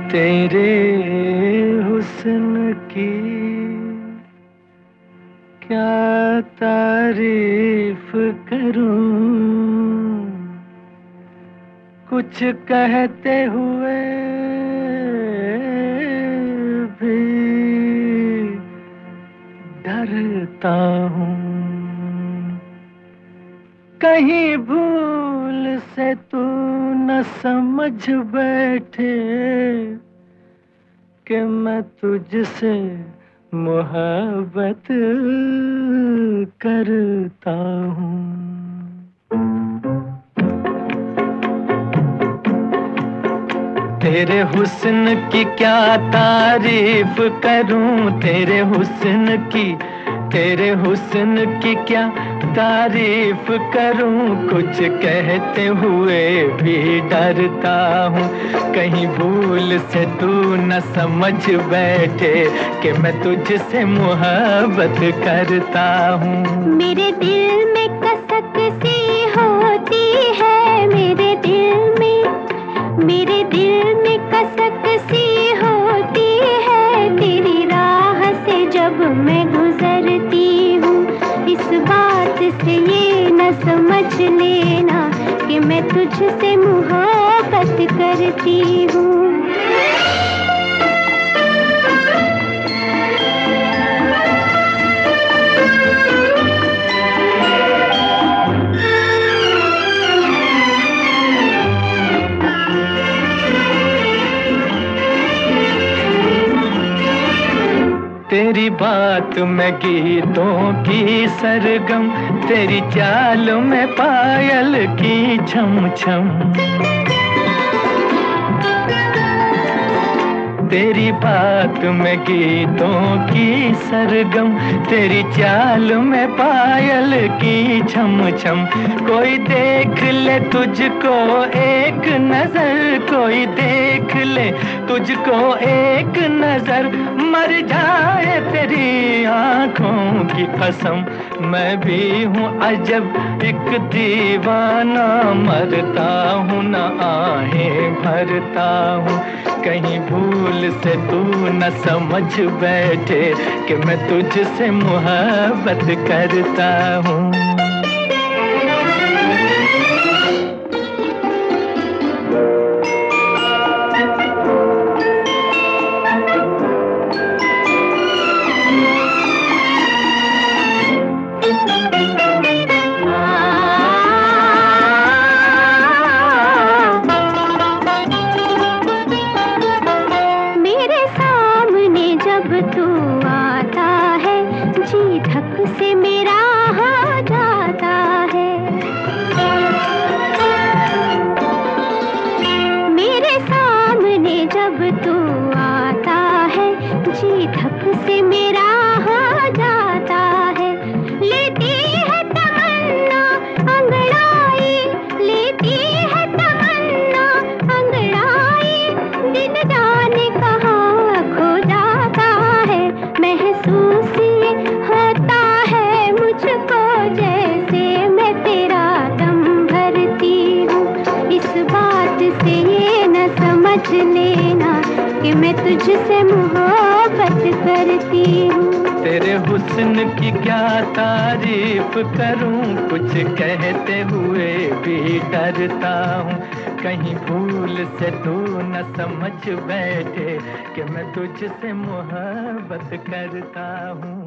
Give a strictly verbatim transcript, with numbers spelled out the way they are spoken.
तेरे हुस्न की क्या तारीफ करूं, कुछ कहते हुए भी डरता हूँ। कहीं भूल से तू न समझ बैठे कि मैं तुझसे मोहब्बत करता हूँ। तेरे हुस्न की क्या तारीफ करूं, तेरे हुस्न की तेरे हुस्न की क्या तारीफ करूं, कुछ कहते हुए भी डरता हूँ। कहीं भूल से तू न समझ बैठे कि मैं तुझसे मोहब्बत करता हूँ। मेरे दिल में कसक सी होती है, मेरे दिल में मेरे दिल में कसक सी होती है, तेरी राह से जब मैं गुजरती हूँ। इस बात से ये न समझ लेना कि मैं तुझसे मोहब्बत करती हूँ। तेरी बात में गीतों की सरगम, तेरी चाल में पायल की छम छम। तेरी बात में गीतों की सरगम, तेरी चाल में पायल की छम छम। कोई देख ले तुझको एक नजर, कोई देख ले तुझको एक नजर, मर जाए तेरी आंखों की कसम। मैं भी हूँ अजब एक दीवाना, मरता हूँ न आहें भरता हूँ। कहीं भूल से तू न समझ बैठे कि मैं तुझसे मोहब्बत करता हूँ। तू आता है जी धक से मेरा हो जाता है, मेरे सामने जब तू आता है जी धक से मेरा हो जाता है। लेती है तमन्ना अंगड़ाई, लेती है तमन्ना अंगड़ाई, दिन जाने कहाँ खो जाता है। महसूस ये होता है मुझको जैसे मैं तेरा दम भरती हूँ। इस बात से ये न समझ लेना कि मैं तुझसे मोहब्बत करती हूँ। तेरे हुस्न की क्या तारीफ करूं, कुछ कहते हुए भी डरता हूँ। कहीं भूल से तू न समझ बैठे कि मैं तुझसे मोहब्बत करता हूँ।